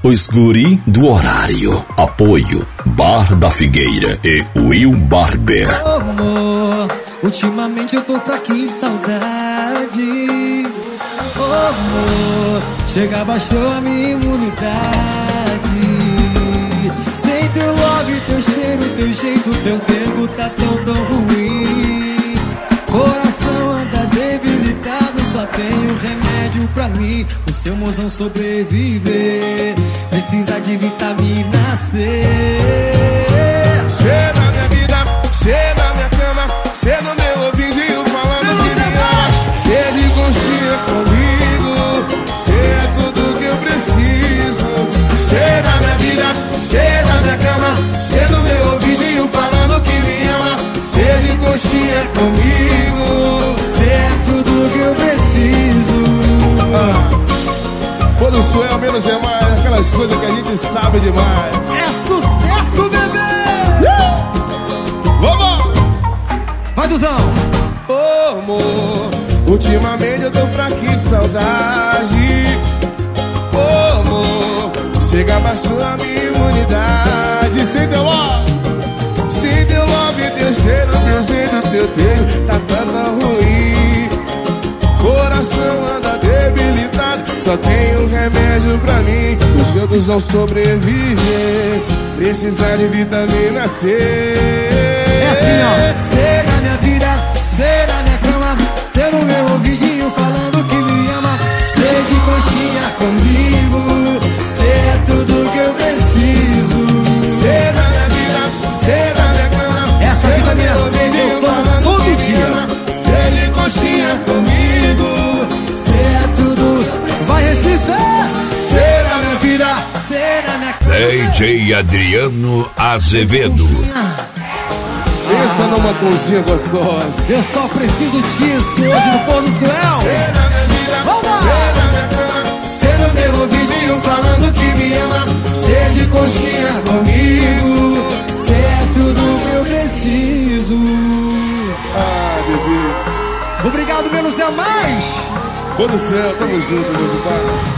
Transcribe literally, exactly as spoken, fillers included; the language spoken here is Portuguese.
Os guri do horário. Apoio Bar da Figueira e Will Barber. Oh, amor, ultimamente eu tô fraquinho de saudade. Oh, amor, chega, baixou a minha imunidade. Sem teu love, teu cheiro, teu jeito, teu tempo tá tão, tão ruim. Coração anda debilitado, só tenho remédio pra mim. O seu mozão sobreviver precisa de vitamina C. Cê na minha vida, cê na minha cama, cê no meu ouvidinho falando que me ama. Cê de conchinha comigo, cê é tudo que eu preciso. Cê na minha vida, cê na minha cama, cê no meu ouvidinho falando que me ama. Cê de conchinha comigo, Cê é tudo que eu preciso. ah. Quando sou eu, menos é mais. Aquelas coisas que a gente sabe demais. É sucesso, bebê! uh! Vamos! Vai, Duzão! Ô, amor, ultimamente eu tô fraquinho de saudade. Ô, amor, chega, baixou a minha imunidade. Sem teu love, sem teu love, teu cheiro, teu jeito, teu tempo tá tão ruim. Coração anda debilitado, só tem um remédio pra mim. O seu Duzão sobreviver precisa de vitamina C. É assim, ó. Cê na minha vida, cê na minha cama, cê no meu ouvidinho falando que me ama. Cê de conchinha comigo, cê é tudo que eu preciso. Cê na minha vida, cê na minha cama, essa cê vitamina no meu C eu ouvidinho tomo falando todo que me dia. ama. Cê de conchinha comigo, Cê é tudo. Vai, Recife! cê na minha vida, Cê na minha cama. D J Adriano Azevedo. pensa numa conchinha gostosa. Eu só preciso disso hoje no Pôr do Suel. Cê na minha vida, Vamos! cê na minha cama, cê no meu ouvidinho falando que me ama. Cê de conchinha comigo, Cê é tudo que eu preciso. ah, bebê. Obrigado, menos é mais. Pô do céu, tamo junto, meu compadre.